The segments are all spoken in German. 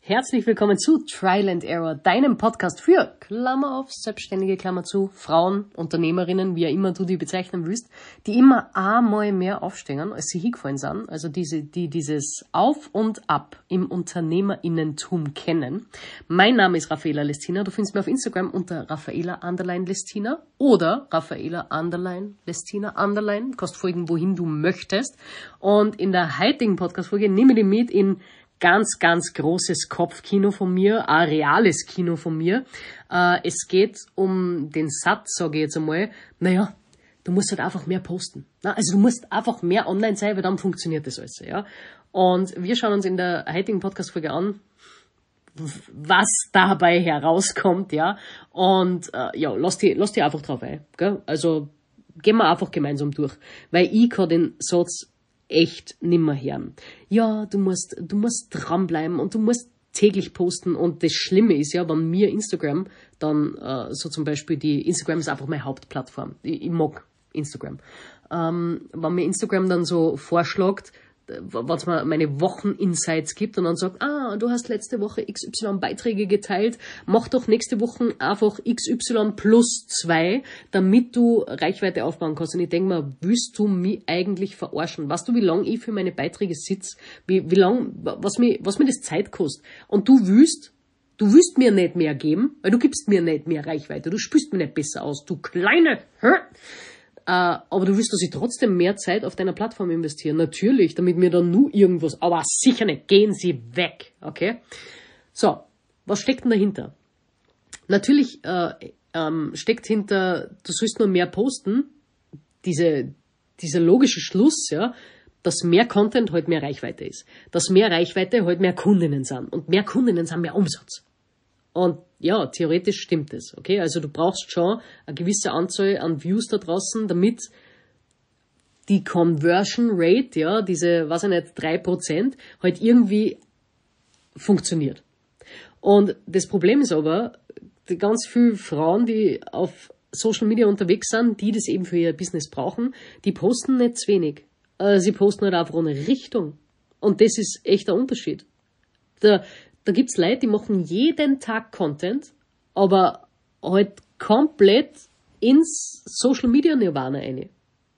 Herzlich willkommen zu Trial and Error, deinem Podcast für, Klammer auf, Selbstständige, Klammer zu, Frauen, Unternehmerinnen, wie auch immer du die bezeichnen willst, die immer einmal mehr aufstehen, als sie hingefallen sind, also die dieses Auf und Ab im Unternehmerinnentum kennen. Mein Name ist Raffaela Lestina, du findest mich auf Instagram unter Raffaela_Lestina oder Raffaela_Lestina_, kannst folgen, wohin du möchtest. Und in der heutigen Podcast-Folge nehme ich dich mit in ganz, ganz großes Kopfkino von mir, ein reales Kino von mir. Es geht um den Satz, sage ich jetzt einmal, naja, du musst halt einfach mehr posten. Also du musst einfach mehr online sein, weil dann funktioniert das alles. Ja? Und wir schauen uns in der heutigen Podcast-Folge an, was dabei herauskommt, ja. Und lass dich einfach drauf ein. Gell? Also gehen wir einfach gemeinsam durch. Weil ich kann den Satz echt nimmer hören. Ja, du musst dranbleiben und du musst täglich posten. Und das Schlimme ist ja, wenn mir Instagram dann, so zum Beispiel Instagram ist einfach meine Hauptplattform. Ich mag Instagram. Wenn mir Instagram dann so vorschlägt, was mir meine Wochen-Insights gibt und dann sagt, du hast letzte Woche XY Beiträge geteilt, mach doch nächste Woche einfach XY plus 2, damit du Reichweite aufbauen kannst. Und ich denke mir, willst du mich eigentlich verarschen? Weißt du, wie lange ich für meine Beiträge sitze? Wie lang, was mir das Zeit kostet? Und du willst mir nicht mehr geben, weil du gibst mir nicht mehr Reichweite, du spürst mir nicht besser aus, du kleine, aber du willst, dass ich trotzdem mehr Zeit auf deiner Plattform investiere. Natürlich, damit mir dann nur irgendwas, aber sicher nicht, gehen Sie weg, okay? So, was steckt denn dahinter? Natürlich steckt hinter, du sollst nur mehr posten, dieser logische Schluss, ja, dass mehr Content halt mehr Reichweite ist. Dass mehr Reichweite halt mehr Kundinnen sind. Und mehr Kundinnen sind mehr Umsatz. Und ja, theoretisch stimmt es, okay? Also du brauchst schon eine gewisse Anzahl an Views da draußen, damit die Conversion Rate, ja, diese, 3%, halt irgendwie funktioniert. Und das Problem ist aber, die ganz viele Frauen, die auf Social Media unterwegs sind, die das eben für ihr Business brauchen, die posten nicht zu wenig. Sie posten halt einfach ohne Richtung. Und das ist echt der Unterschied. Da gibt's Leute, die machen jeden Tag Content, aber halt komplett ins Social Media Nirvana rein.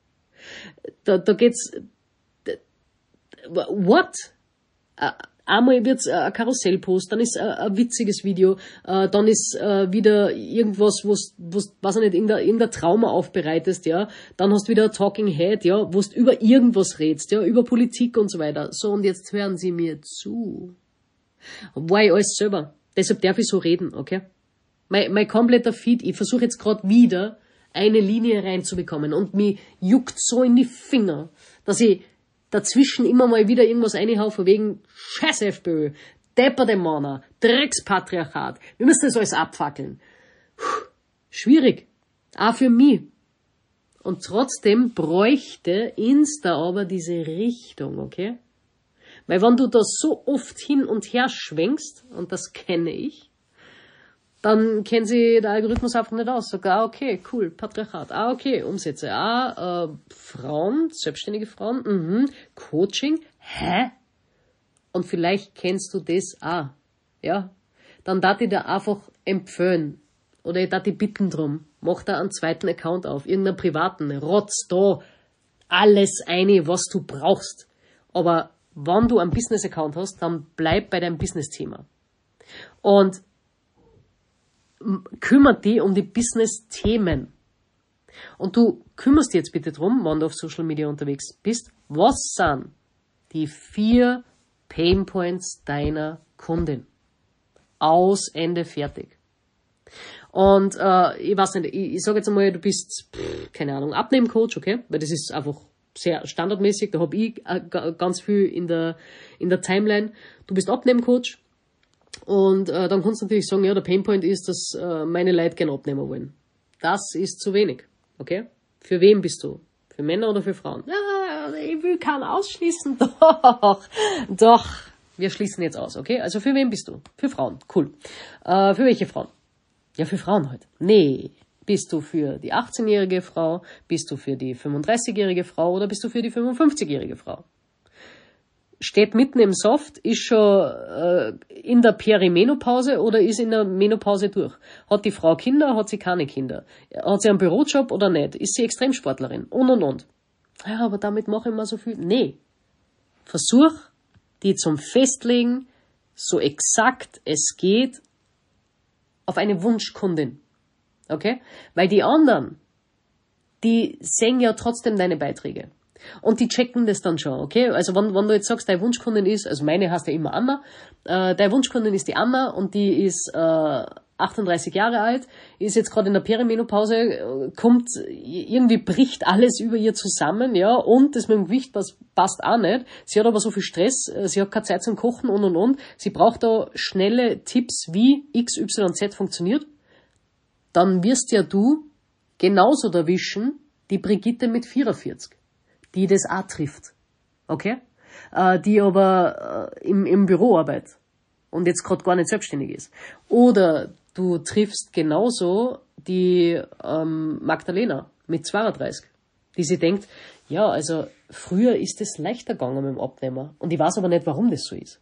Da geht's, what? Einmal wird's ein Karussellpost, dann ist ein witziges Video, dann ist wieder irgendwas, was ich nicht, in der Trauma aufbereitest, ja. Dann hast du wieder ein Talking Head, ja, wo du über irgendwas redst, ja, über Politik und so weiter. So, und jetzt hören Sie mir zu. War ich alles selber. Deshalb darf ich so reden, okay? Mein kompletter Feed, ich versuche jetzt gerade wieder eine Linie reinzubekommen und mich juckt so in die Finger, dass ich dazwischen immer mal wieder irgendwas reinhau von wegen Scheiß FPÖ, depperte Männer, Dreckspatriarchat. Wir müssen das alles abfackeln. Schwierig. Auch für mich. Und trotzdem bräuchte Insta aber diese Richtung, okay? Weil wenn du da so oft hin und her schwenkst, und das kenne ich, dann kennt sich der Algorithmus einfach nicht aus. Sagt, okay, cool, Patriarchat, okay, Umsätze, Frauen, selbstständige Frauen, Coaching, Und vielleicht kennst du das auch, ja? Dann darf ich dir einfach empfehlen, oder ich darf dich bitten drum, mach da einen zweiten Account auf, irgendeinen privaten, rotz da alles eine, was du brauchst. Aber wenn du einen Business-Account hast, dann bleib bei deinem Business-Thema. Und kümmert dich um die Business-Themen. Und du kümmerst dich jetzt bitte drum, wenn du auf Social Media unterwegs bist, was sind die 4 Painpoints deiner Kundin? Aus, Ende, fertig. Und ich weiß nicht, ich sage jetzt einmal, du bist, keine Ahnung, Abnehmcoach, okay? Weil das ist einfach sehr standardmäßig, da habe ich ganz viel in der Timeline. Du bist Abnehmcoach und dann kannst du natürlich sagen, ja, der Painpoint ist, dass meine Leute gerne abnehmen wollen. Das ist zu wenig, okay? Für wen bist du? Für Männer oder für Frauen? Ja, ich will keinen ausschließen. Doch, wir schließen jetzt aus, okay? Also für wen bist du? Für Frauen, cool. Für welche Frauen? Ja, für Frauen halt. Nee. Bist du für die 18-jährige Frau? Bist du für die 35-jährige Frau? Oder bist du für die 55-jährige Frau? steht mitten im Saft, ist schon in der Perimenopause oder ist in der Menopause durch. Hat die Frau Kinder, hat sie keine Kinder? Hat sie einen Bürojob oder nicht? Ist sie Extremsportlerin? Und. Ja, aber damit mache ich mir so viel. Nee. Versuch, die zum Festlegen, so exakt es geht, auf eine Wunschkundin. Okay? Weil die anderen, die sehen ja trotzdem deine Beiträge. Und die checken das dann schon, okay? Also wenn du jetzt sagst, deine Wunschkundin ist, also meine heißt ja immer Anna, deine Wunschkundin ist die Anna und die ist 38 Jahre alt, ist jetzt gerade in der Perimenopause, kommt, irgendwie bricht alles über ihr zusammen, ja, und das mit dem Gewicht passt auch nicht. Sie hat aber so viel Stress, sie hat keine Zeit zum Kochen und. Sie braucht da schnelle Tipps, wie XYZ funktioniert. Dann wirst ja du genauso erwischen, die Brigitte mit 44. Die das auch trifft. Okay? Die aber im Büro arbeitet und jetzt gerade gar nicht selbstständig ist. Oder du triffst genauso die Magdalena mit 32, die sich denkt, ja, also früher ist es leichter gegangen mit dem Abnehmer und ich weiß aber nicht, warum das so ist.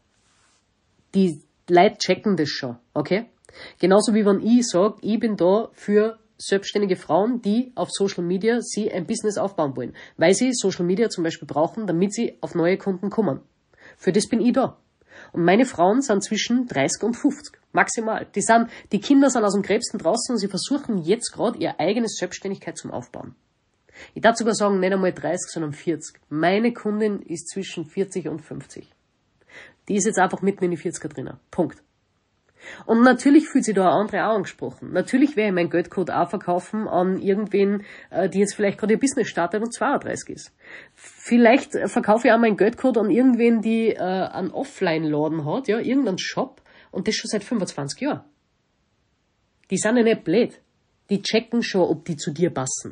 Die Leute checken das schon, okay? Genauso wie wenn ich sage, ich bin da für selbstständige Frauen, die auf Social Media sie ein Business aufbauen wollen, weil sie Social Media zum Beispiel brauchen, damit sie auf neue Kunden kommen. Für das bin ich da. Und meine Frauen sind zwischen 30 und 50, maximal. Die Kinder sind aus dem Gröbsten draußen und sie versuchen jetzt gerade ihre eigene Selbstständigkeit zum Aufbauen. Ich darf sogar sagen, nicht einmal 30, sondern 40. Meine Kundin ist zwischen 40 und 50. Die ist jetzt einfach mitten in die 40er drinnen. Punkt. Und natürlich fühlt sich da eine andere auch angesprochen. Natürlich werde ich meinen Geldcode auch verkaufen an irgendwen, die jetzt vielleicht gerade ihr Business startet und 32 ist. Vielleicht verkaufe ich auch meinen Geldcode an irgendwen, die einen Offline-Laden hat, ja, irgendeinen Shop, und das schon seit 25 Jahren. Die sind ja nicht blöd. Die checken schon, ob die zu dir passen.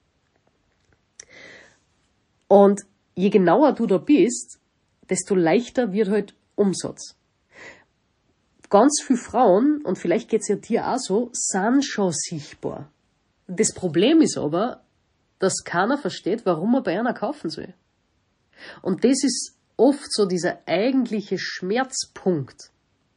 Und je genauer du da bist, desto leichter wird halt Umsatz. Ganz viele Frauen, und vielleicht geht's ja dir auch so, sind schon sichtbar. Das Problem ist aber, dass keiner versteht, warum man bei einer kaufen soll. Und das ist oft so dieser eigentliche Schmerzpunkt.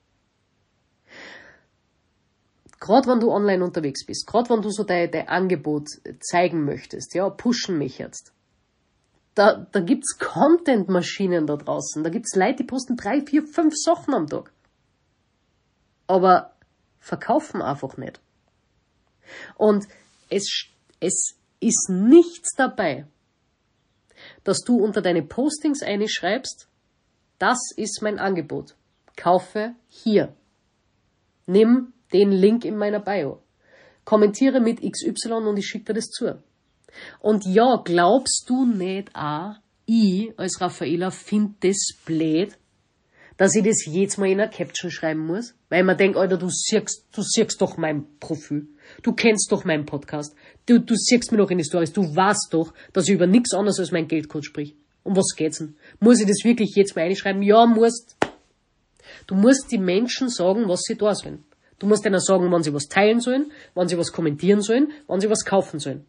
Gerade wenn du online unterwegs bist, gerade wenn du so dein Angebot zeigen möchtest, ja, pushen möchtest, da gibt's Content-Maschinen da draußen, da gibt's Leute, die posten 3, 4, 5 Sachen am Tag. Aber verkaufen einfach nicht. Und es ist nichts dabei, dass du unter deine Postings schreibst, das ist mein Angebot. Kaufe hier. Nimm den Link in meiner Bio. Kommentiere mit XY und ich schicke dir das zu. Und ja, glaubst du nicht auch, ich als Raffaella finde das blöd, dass ich das jetzt mal in einer Caption schreiben muss? Weil man denkt, Alter, du siehst doch mein Profil. Du kennst doch meinen Podcast. Du siehst mir doch in die Stories. Du weißt doch, dass ich über nichts anderes als mein Geldcode sprich. Um was geht's denn? Muss ich das wirklich jetzt mal einschreiben? Ja, musst. Du musst die Menschen sagen, was sie da sollen. Du musst ihnen sagen, wann sie was teilen sollen, wann sie was kommentieren sollen, wann sie was kaufen sollen.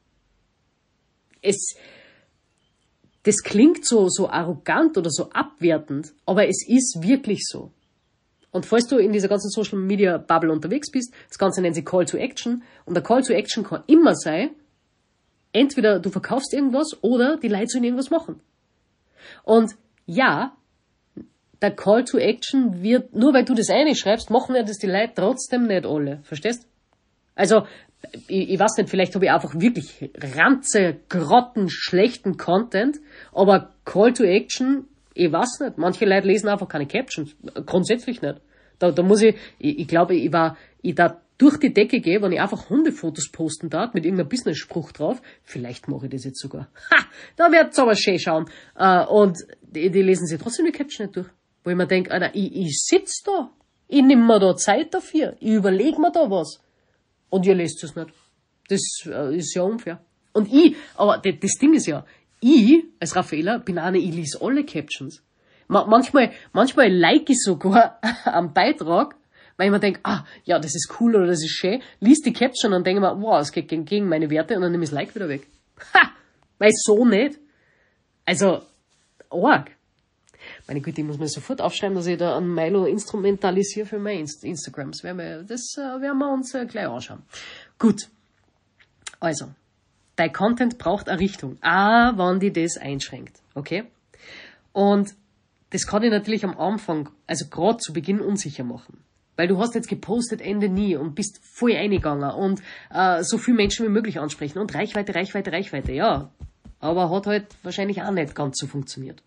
Das klingt so arrogant oder so abwertend, aber es ist wirklich so. Und falls du in dieser ganzen Social Media Bubble unterwegs bist, das Ganze nennt sich Call to Action, und der Call to Action kann immer sein, entweder du verkaufst irgendwas oder die Leute sollen irgendwas machen. Und ja, der Call to Action wird, nur weil du das eine schreibst, machen ja das die Leute trotzdem nicht alle. Verstehst? Also, ich weiß nicht, vielleicht habe ich einfach wirklich schlechten Content, aber Call to Action, ich weiß nicht. Manche Leute lesen einfach keine Captions. Grundsätzlich nicht. Da muss ich glaube, ich da durch die Decke gehe, wenn ich einfach Hundefotos posten darf, mit irgendeinem Business-Spruch drauf. Vielleicht mache ich das jetzt sogar. Ha! Da wird's aber schön schauen. Und die lesen sich trotzdem die Caption nicht durch. Wo ich mir denke, Alter, ich sitz da. Ich nehme mir da Zeit dafür. Ich überlege mir da was. Und ihr lest es nicht. Das ist ja unfair. Und aber das Ding ist ja, ich als Raffaella bin eine, ich lese alle Captions. Manchmal like ich sogar am Beitrag, weil ich mir denke, ja, das ist cool oder das ist schön, lies die Caption und denke mir, wow, es geht gegen meine Werte, und dann nehme ich das Like wieder weg. Ha! Weil so nicht. Also, arg. Meine Güte, ich muss mir sofort aufschreiben, dass ich da einen Milo instrumentalisiere für meine Instagrams. Das werden wir uns gleich anschauen. Gut. Also, dein Content braucht eine Richtung. Wenn die das einschränkt. Okay? Und das kann dich natürlich am Anfang, also gerade zu Beginn unsicher machen. Weil du hast jetzt gepostet Ende nie und bist voll eingegangen und so viele Menschen wie möglich ansprechen und Reichweite, ja. Aber hat halt wahrscheinlich auch nicht ganz so funktioniert.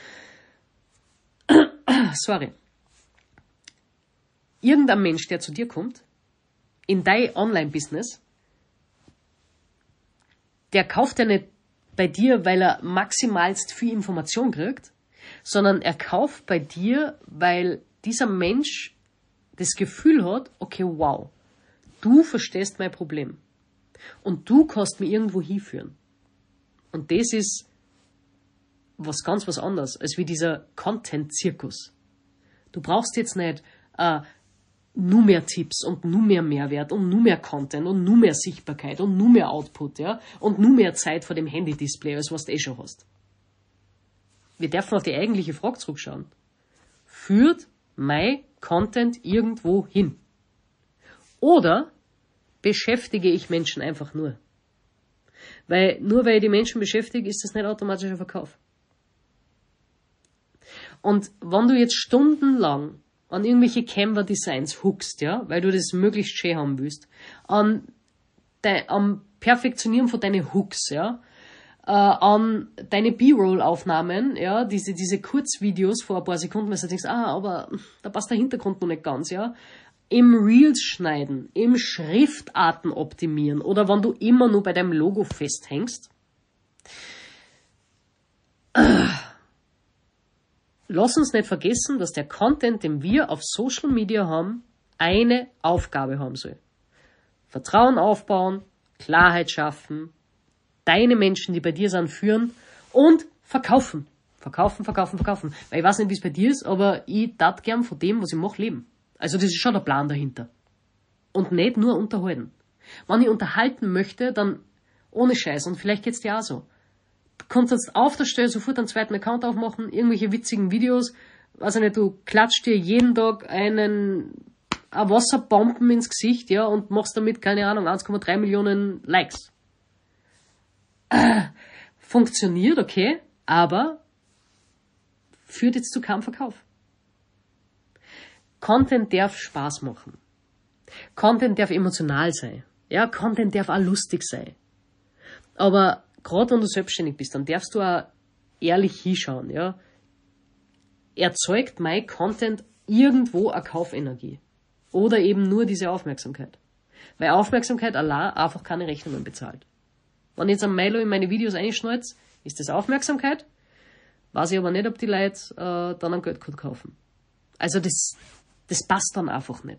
Sorry. Irgendein Mensch, der zu dir kommt, in dein Online-Business, der kauft ja nicht bei dir, weil er maximalst viel Information kriegt, sondern er kauft bei dir, weil dieser Mensch das Gefühl hat, okay, wow, du verstehst mein Problem und du kannst mich irgendwo hinführen. Und das ist was anderes, als wie dieser Content-Zirkus. Du brauchst jetzt nicht nur mehr Tipps und nur mehr Mehrwert und nur mehr Content und nur mehr Sichtbarkeit und nur mehr Output, ja, und nur mehr Zeit vor dem Handy-Display, als was du schon hast. Wir dürfen auf die eigentliche Frage zurückschauen. Führt mein Content irgendwo hin? Oder beschäftige ich Menschen einfach nur? Nur weil ich die Menschen beschäftige, ist das nicht automatisch ein Verkauf. Und wenn du jetzt stundenlang an irgendwelche Canva-Designs hookst, ja, weil du das möglichst schön haben willst, am Perfektionieren von deinen Hooks, ja, an deine B-Roll-Aufnahmen, ja, diese Kurzvideos vor ein paar Sekunden, weil du denkst, aber da passt der Hintergrund noch nicht ganz, ja, im Reels schneiden, im Schriftarten optimieren oder wenn du immer nur bei deinem Logo festhängst. Lass uns nicht vergessen, dass der Content, den wir auf Social Media haben, eine Aufgabe haben soll. Vertrauen aufbauen, Klarheit schaffen, deine Menschen, die bei dir sind, führen und verkaufen. Verkaufen. Weil ich weiß nicht, wie es bei dir ist, aber ich darf gern von dem, was ich mache, leben. Also das ist schon der Plan dahinter. Und nicht nur unterhalten. Wenn ich unterhalten möchte, dann ohne Scheiß. Und vielleicht geht's dir auch so. Du kannst jetzt auf der Stelle sofort einen zweiten Account aufmachen, irgendwelche witzigen Videos, weiß ich nicht, du klatscht dir jeden Tag eine Wasserbomben ins Gesicht, ja, und machst damit, keine Ahnung, 1,3 Millionen Likes. Funktioniert, okay, aber führt jetzt zu keinem Verkauf. Content darf Spaß machen. Content darf emotional sein. Ja, Content darf auch lustig sein. Aber gerade wenn du selbstständig bist, dann darfst du auch ehrlich hinschauen, ja. Erzeugt mein Content irgendwo eine Kaufenergie? Oder eben nur diese Aufmerksamkeit? Weil Aufmerksamkeit allein einfach keine Rechnungen bezahlt. Wenn ich jetzt ein Milo in meine Videos einschnalze, ist das Aufmerksamkeit? Weiß ich aber nicht, ob die Leute dann einen Geldcode kaufen. Also das passt dann einfach nicht.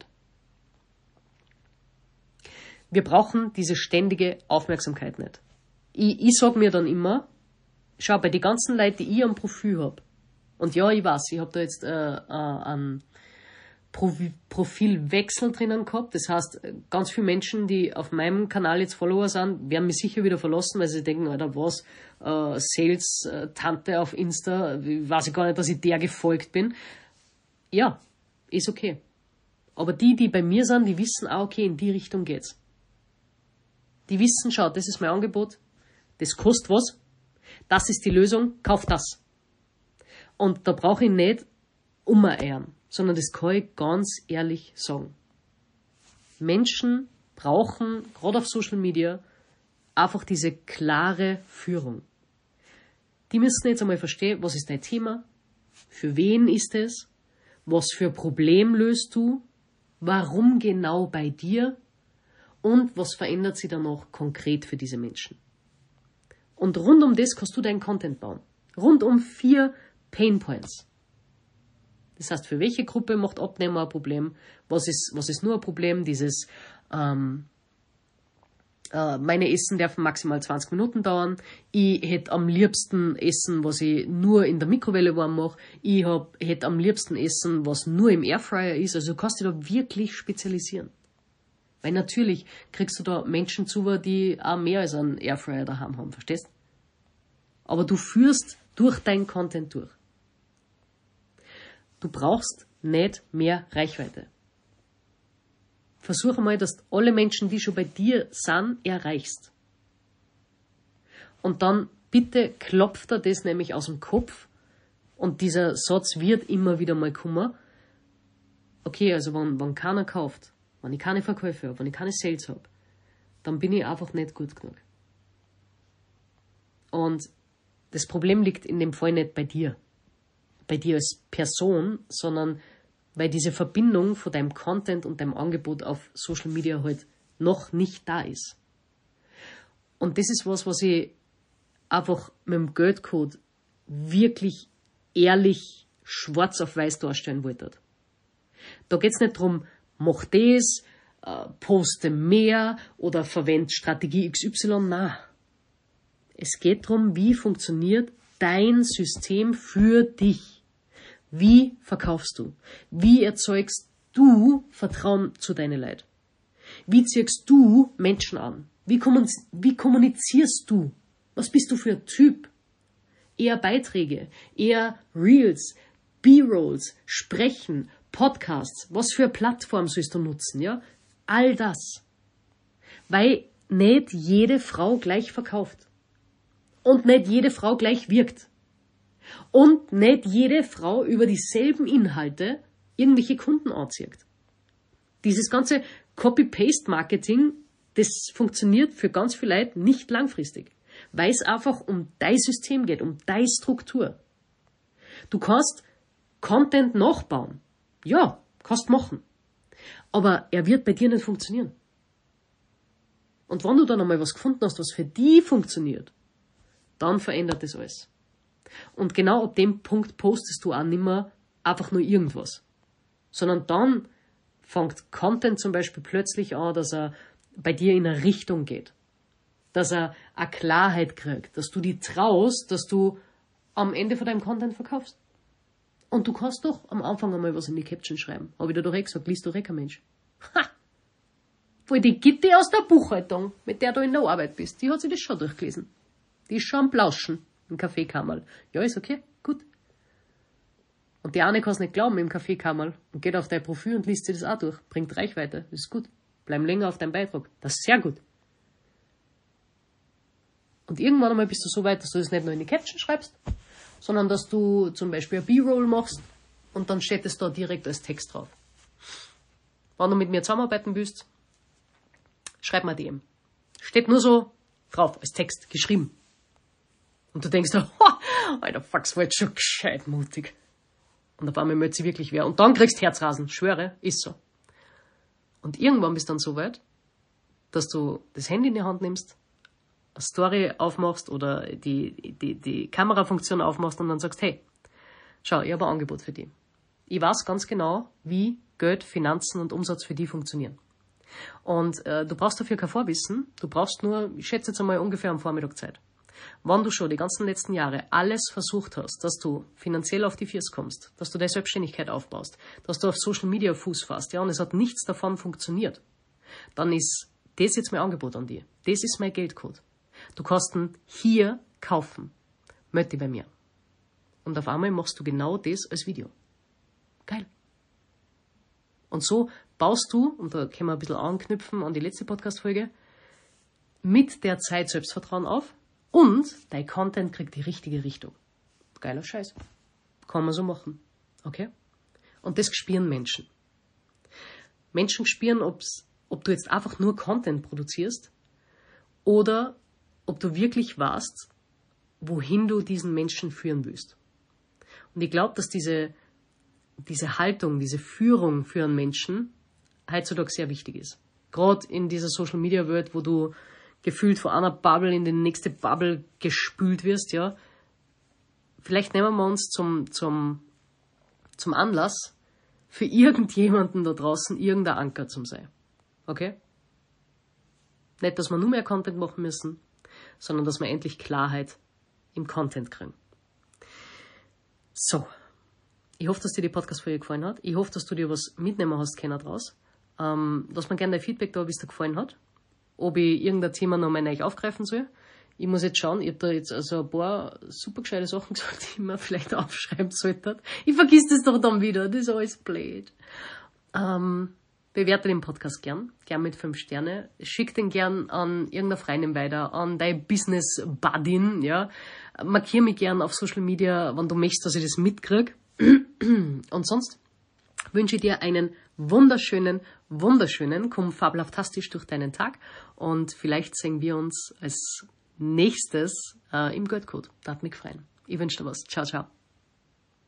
Wir brauchen diese ständige Aufmerksamkeit nicht. Ich sag mir dann immer, schau, bei den ganzen Leuten, die ich am Profil hab, und ja, ich weiß, ich hab da jetzt einen Profilwechsel drinnen gehabt, das heißt, ganz viele Menschen, die auf meinem Kanal jetzt Follower sind, werden mich sicher wieder verlassen, weil sie denken, Alter, was, Sales-Tante auf Insta, weiß ich gar nicht, dass ich der gefolgt bin. Ja, ist okay. Aber die bei mir sind, die wissen auch, okay, in die Richtung geht's. Die wissen, schau, das ist mein Angebot, das kostet was, das ist die Lösung, kauf das. Und da brauche ich nicht umeiern, sondern das kann ich ganz ehrlich sagen. Menschen brauchen, gerade auf Social Media, einfach diese klare Führung. Die müssen jetzt einmal verstehen, was ist dein Thema, für wen ist es, was für ein Problem löst du, warum genau bei dir und was verändert sich danach konkret für diese Menschen. Und rund um das kannst du deinen Content bauen. Rund um 4 Painpoints. Das heißt, für welche Gruppe macht Abnehmer ein Problem? Was ist nur ein Problem? Dieses, meine Essen dürfen maximal 20 Minuten dauern. Ich hätte am liebsten Essen, was ich nur in der Mikrowelle warm mache. Ich hätte am liebsten Essen, was nur im Airfryer ist. Also du kannst dich da wirklich spezialisieren. Weil natürlich kriegst du da Menschen zu, die auch mehr als einen Airfryer daheim haben, verstehst? Aber du führst durch deinen Content durch. Du brauchst nicht mehr Reichweite. Versuch einmal, dass du alle Menschen, die schon bei dir sind, erreichst. Und dann bitte klopft dir das nämlich aus dem Kopf. Und dieser Satz wird immer wieder mal kommen. Okay, also wenn keiner kauft, wenn ich keine Verkäufe habe, wenn ich keine Sales habe, dann bin ich einfach nicht gut genug. Und das Problem liegt in dem Fall nicht bei dir als Person, sondern weil diese Verbindung von deinem Content und deinem Angebot auf Social Media halt noch nicht da ist. Und das ist was ich einfach mit dem Geldcode wirklich ehrlich schwarz auf weiß darstellen wollte. Da geht's nicht darum, mach das, poste mehr oder verwende Strategie XY. Nein. Es geht darum, wie funktioniert dein System für dich. Wie verkaufst du? Wie erzeugst du Vertrauen zu deinen Leuten? Wie ziehst du Menschen an? Wie kommunizierst du? Was bist du für ein Typ? Eher Beiträge, eher Reels, B-Rolls, Sprechen, Podcasts. Was für eine Plattform sollst du nutzen? Ja? All das. Weil nicht jede Frau gleich verkauft. Und nicht jede Frau gleich wirkt. Und nicht jede Frau über dieselben Inhalte irgendwelche Kunden anzieht. Dieses ganze Copy-Paste-Marketing, das funktioniert für ganz viele Leute nicht langfristig. Weil es einfach um dein System geht, um deine Struktur. Du kannst Content nachbauen. Ja, kannst machen. Aber er wird bei dir nicht funktionieren. Und wenn du dann einmal was gefunden hast, was für die funktioniert, dann verändert das alles. Und genau ab dem Punkt postest du auch nicht mehr einfach nur irgendwas. Sondern dann fängt Content zum Beispiel plötzlich an, dass er bei dir in eine Richtung geht. Dass er eine Klarheit kriegt. Dass du dir traust, dass du am Ende von deinem Content verkaufst. Und du kannst doch am Anfang einmal was in die Caption schreiben. Habe ich dir doch gesagt, liest doch kein Mensch. Ha! Weil die Gitti aus der Buchhaltung, mit der du in der Arbeit bist, die hat sich das schon durchgelesen. Die ist schon am Plauschen im Kaffeekammerl. Ja, ist okay, gut. Und die eine kann es nicht glauben im Kaffeekammerl und geht auf dein Profil und liest sich das auch durch. Bringt Reichweite, das ist gut. Bleib länger auf deinem Beitrag. Das ist sehr gut. Und irgendwann einmal bist du so weit, dass du das nicht nur in die Caption schreibst, sondern dass du zum Beispiel ein B-Roll machst und dann steht es da direkt als Text drauf. Wenn du mit mir zusammenarbeiten willst, schreib mir DM. Steht nur so drauf, als Text, geschrieben. Und du denkst da, Alter, fuck, war jetzt schon gescheit mutig. Und auf einmal meldet sie wirklich wer. Und dann kriegst du Herzrasen, schwöre, ist so. Und irgendwann bist du dann so weit, dass du das Handy in die Hand nimmst, eine Story aufmachst oder die Kamerafunktion aufmachst und dann sagst, hey, schau, ich habe ein Angebot für die. Ich weiß ganz genau, wie Geld, Finanzen und Umsatz für die funktionieren. Und du brauchst dafür kein Vorwissen, du brauchst nur, ich schätze jetzt einmal ungefähr am Vormittag Zeit. Wenn du schon die ganzen letzten Jahre alles versucht hast, dass du finanziell auf die Füße kommst, dass du deine Selbstständigkeit aufbaust, dass du auf Social Media Fuß fasst, ja, und es hat nichts davon funktioniert, dann ist das jetzt mein Angebot an dir. Das ist mein Geldcode. Du kannst ihn hier kaufen. Meld dich bei mir. Und auf einmal machst du genau das als Video. Geil. Und so baust du, und da können wir ein bisschen anknüpfen an die letzte Podcast-Folge, mit der Zeit Selbstvertrauen auf und dein Content kriegt die richtige Richtung. Geiler Scheiß. Kann man so machen. Okay? Und das spüren Menschen. Menschen spüren, ob du jetzt einfach nur Content produzierst oder ob du wirklich weißt, wohin du diesen Menschen führen willst. Und ich glaube, dass diese Haltung, diese Führung für einen Menschen heutzutage sehr wichtig ist. Gerade in dieser Social-Media-Welt, wo du gefühlt von einer Bubble in die nächste Bubble gespült wirst, ja. Vielleicht nehmen wir uns zum Anlass, für irgendjemanden da draußen irgendein Anker zu sein. Okay? Nicht, dass wir nur mehr Content machen müssen, sondern dass wir endlich Klarheit im Content kriegen. So. Ich hoffe, dass dir die Podcast-Folge gefallen hat. Ich hoffe, dass du dir was mitnehmen hast können draus. Lass mir gerne dein Feedback da, wie es dir gefallen hat. Ob ich irgendein Thema noch mal neu aufgreifen soll. Ich muss jetzt schauen, ich habe da jetzt also ein paar super gescheite Sachen gesagt, die man vielleicht aufschreiben sollte. Ich vergiss das doch dann wieder, das ist alles blöd. Bewerte den Podcast gern mit 5 Sterne. Schick den gern an irgendeine Freundin weiter, an deine Business Buddin, ja. Markier mich gern auf Social Media, wenn du möchtest, dass ich das mitkriege. Und sonst wünsche ich dir einen wunderschönen, komm fabelhaftastisch durch deinen Tag und vielleicht sehen wir uns als nächstes im Geldcode. Das hat mich gefreut. Ich wünsche dir was. Ciao, ciao.